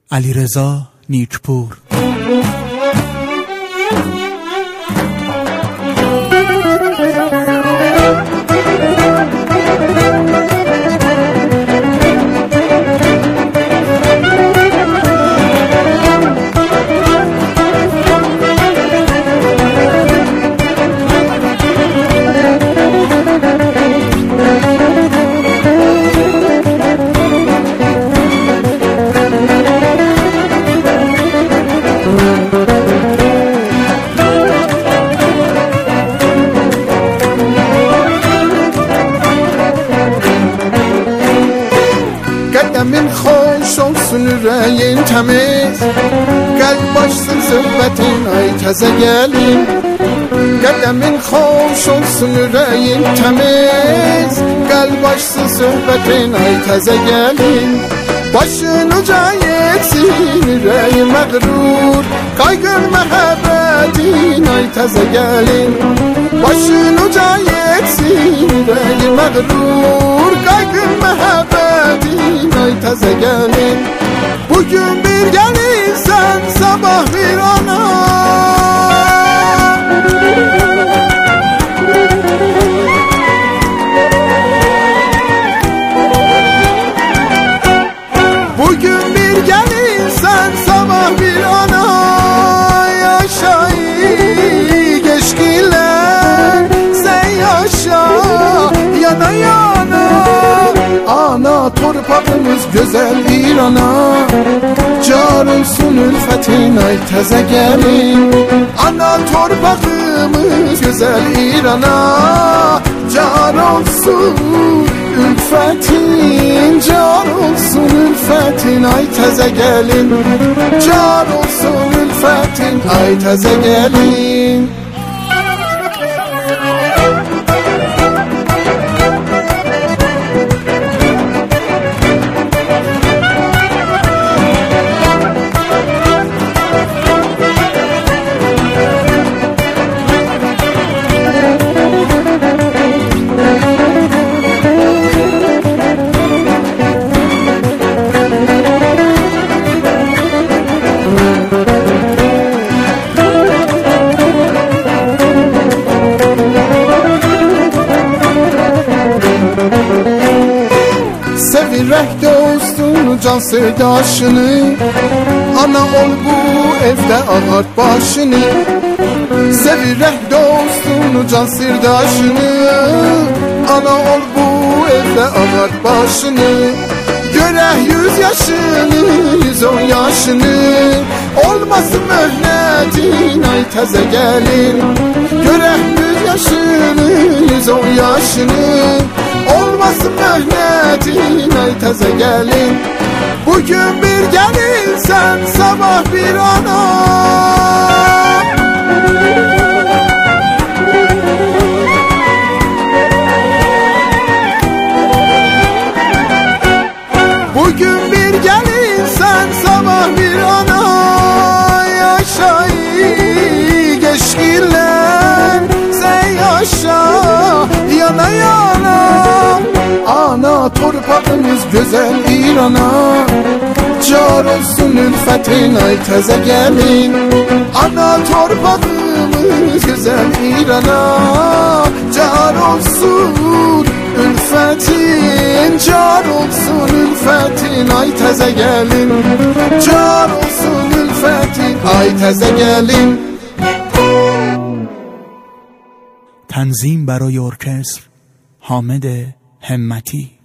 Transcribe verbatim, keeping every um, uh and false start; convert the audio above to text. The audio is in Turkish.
علیرضا نیکپور. قدمین خوش olsun yüreğin temiz, kalp başsın söhbetin ay taze gelin. Qedemin xoş olsun yüreğin temiz, kalp başsın söhbetin ay taze gelin. Başın uca yetsin yüreği məğrur, qaygın məhəbbətin ay taze gelin. Başın uca yetsin yüreği məğrur, qaygın məhəbbətin ay taze gelin. Bugün bir gelirsen sabah bir ana, bugün bir gelirsen sabah bir ana, yaşayı geçkiler sen yaşa yana yana. Ana torpağımız güzel İran'a, car olsun ülfetin ay təzə gelin. Ana torpağımız güzel İran'a, car olsun ülfetin, car olsun ülfetin ay təzə gelin. Car olsun ülfetin ay təzə gelin. Sevirək dostunu, can sırdaşını, ana ol bu evdə ağart başını. Sevirək dostunu, can sırdaşını, ana ol bu evdə ağart başını. Görək yüz yaşını, yüz on yaşını, olmasın möhnətin ay təzə gelin. Görək yüz yaşını, yüz on yaşını, olmasın möhnetin ay təzə gelin. Bugün bir gelirsen sabah bir ana, bugün bir gelirsen sabah bir ana, yaşayı geçkiler sen yaşa yana yana. Ana torpağımız güzel İran'a, car olsun ülfetin ay təzə gelin. Ana torpağımız güzel İran'a, car olsun ülfetin, car olsun ülfetin ay təzə gelin. Car olsun ülfetin ay təzə gelin. تنظیم برای ارکستر حامد همتی.